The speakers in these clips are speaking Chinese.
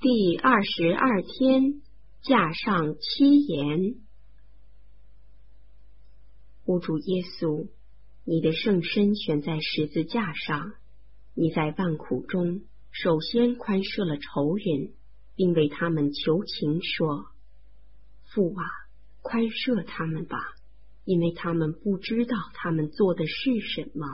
第22天，架上七言。吾主耶稣，你的圣身悬在十字架上，你在万苦中首先宽赦了仇人，并为他们求情说：父啊，宽赦他们吧，因为他们不知道他们做的是什么。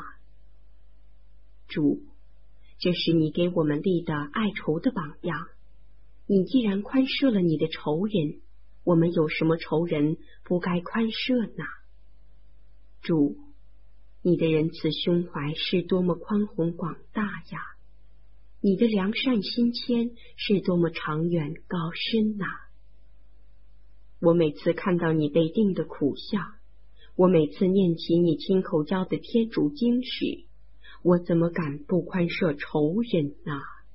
主，这是你给我们立的爱仇的榜样。你既然宽赦了你的仇人，我们有什么仇人不该宽赦呢？主，你的仁慈胸怀是多么宽宏广大呀！你的良善心谦是多么长远高深呐！我每次看到你被定的苦相，我每次念起你亲口教的天主经时，我怎么敢不宽赦仇人呢？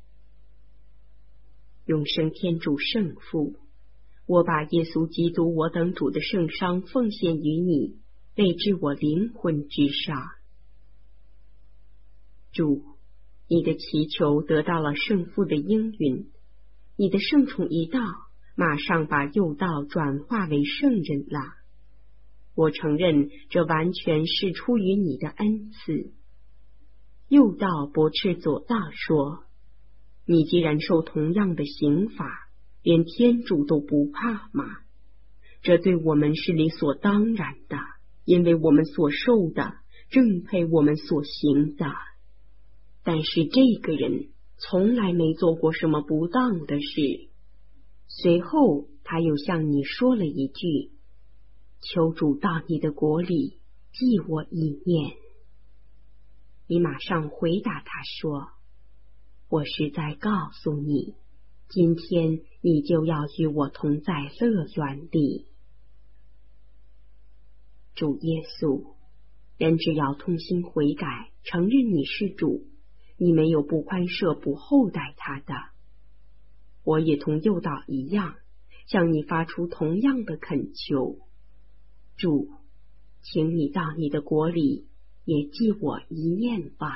永生天主圣父，我把耶稣基督我等主的圣伤奉献于你，备至我灵魂之上。主，你的祈求得到了圣父的应允，你的圣宠一到，马上把右道转化为圣人了。我承认这完全是出于你的恩赐。右道驳斥左道说：你既然受同样的刑罚，连天主都不怕吗？这对我们是理所当然的，因为我们所受的正配我们所行的。但是这个人从来没做过什么不当的事。随后他又向你说了一句：求主到你的国里记我一念。你马上回答他说：我是在告诉你，今天你就要与我同在乐园里。主耶稣，人只要痛心悔改，承认你是主，你没有不宽赦不厚待他的。我也同诱导一样，向你发出同样的恳求。主，请你到你的国里也记我一念吧。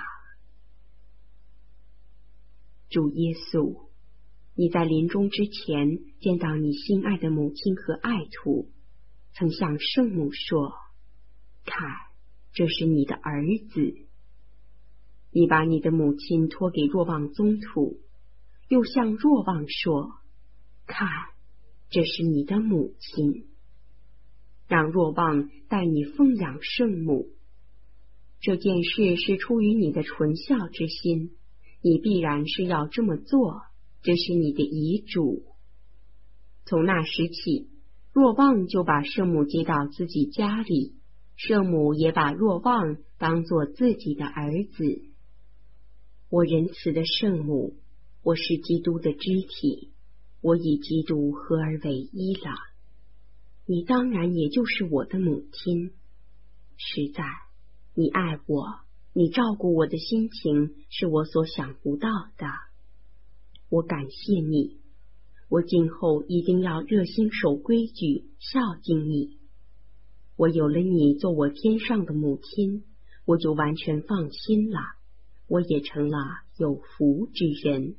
主耶稣，你在临终之前见到你心爱的母亲和爱徒，曾向圣母说：看，这是你的儿子。你把你的母亲托给若望宗徒，又向若望说：看，这是你的母亲。让若望带你奉养圣母。这件事是出于你的纯孝之心，你必然是要这么做，这是你的遗嘱。从那时起，若望就把圣母接到自己家里，圣母也把若望当作自己的儿子。我仁慈的圣母，我是基督的肢体，我与基督合而为一了。你当然也就是我的母亲。实在，你爱我，你照顾我的心情是我所想不到的。我感谢你，我今后一定要热心守规矩，孝敬你。我有了你做我天上的母亲，我就完全放心了，我也成了有福之人。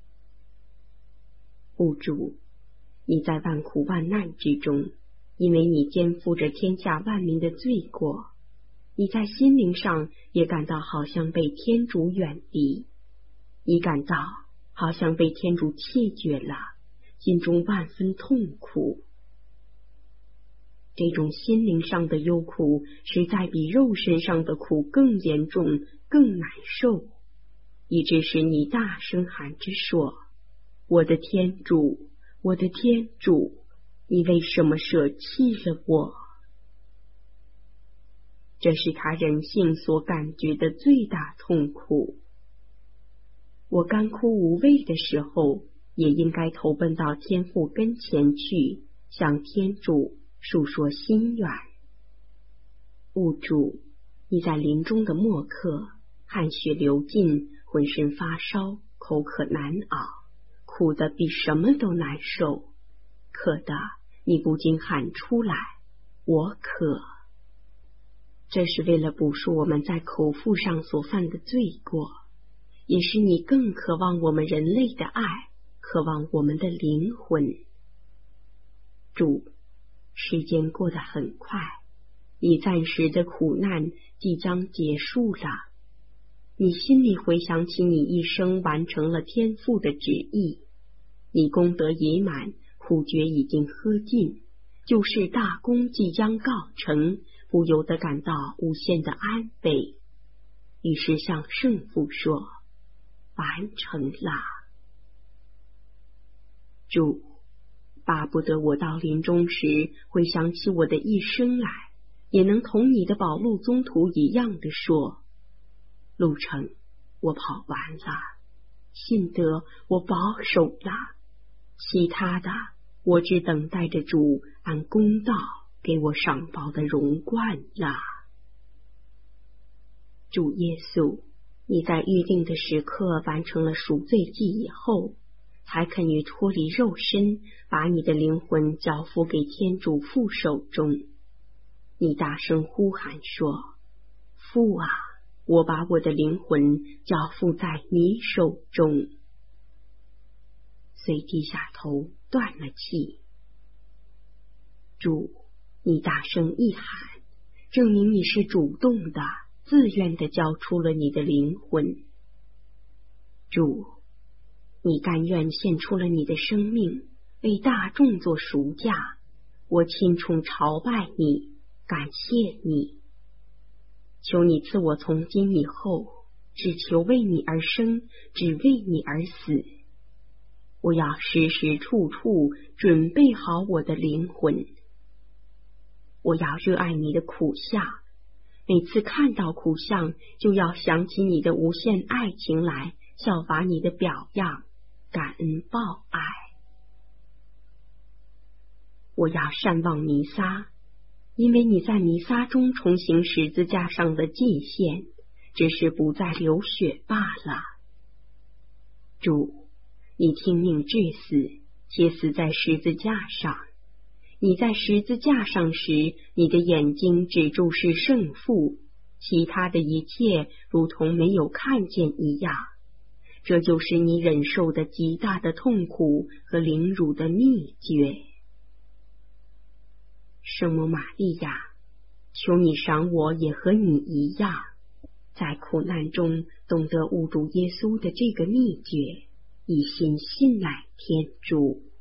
父主，你在万苦万难之中，因为你肩负着天下万民的罪过，你在心灵上也感到好像被天主远离，你感到好像被天主弃绝了，心中万分痛苦。这种心灵上的忧苦实在比肉身上的苦更严重更难受，以致使你大声喊着说：我的天主，我的天主，你为什么舍弃了我？这是他人性所感觉的最大痛苦。我干枯无味的时候，也应该投奔到天父跟前去，向天主述说心愿。物主，你在临终的末刻，汗血流尽，浑身发烧，口渴难熬，苦得比什么都难受，渴得你不禁喊出来：我渴。这是为了补赎我们在口腹上所犯的罪过，也是你更渴望我们人类的爱， 渴望我们的灵魂。主，时间过得很快，你暂时的苦难即将结束了。你心里回想起你一生完成了天父的旨意，你功德已满，苦觉已经喝尽，就是大功即将告成，不由得感到无限的安慰。于是向圣父说：完成了。主，巴不得我到临终时回想起我的一生来，也能同你的保路宗徒一样的说：路程我跑完了，信德我保守了，其他的我只等待着主按公道给我赏报的荣冠了。主耶稣，你在预定的时刻完成了赎罪祭以后，才肯于脱离肉身，把你的灵魂交付给天主父手中。你大声呼喊说：父啊，我把我的灵魂交付在你手中。遂低下头断了气。主，你大声一喊，证明你是主动的、自愿的交出了你的灵魂。主，你甘愿献出了你的生命，为大众做赎价，我亲崇朝拜你，感谢你。求你赐我从今以后，只求为你而生，只为你而死。我要时时处处准备好我的灵魂。我要热爱你的苦相，每次看到苦相，就要想起你的无限爱情来，效法你的表样，感恩报爱。我要善忘弥撒，因为你在弥撒中重行十字架上的祭献，只是不再流血罢了。主，你听命致死，且死在十字架上。你在十字架上时，你的眼睛只注视圣父，其他的一切如同没有看见一样。这就是你忍受的极大的痛苦和凌辱的秘诀。圣母玛利亚，求你赏我也和你一样，在苦难中懂得悟主耶稣的这个秘诀，一心信赖天主。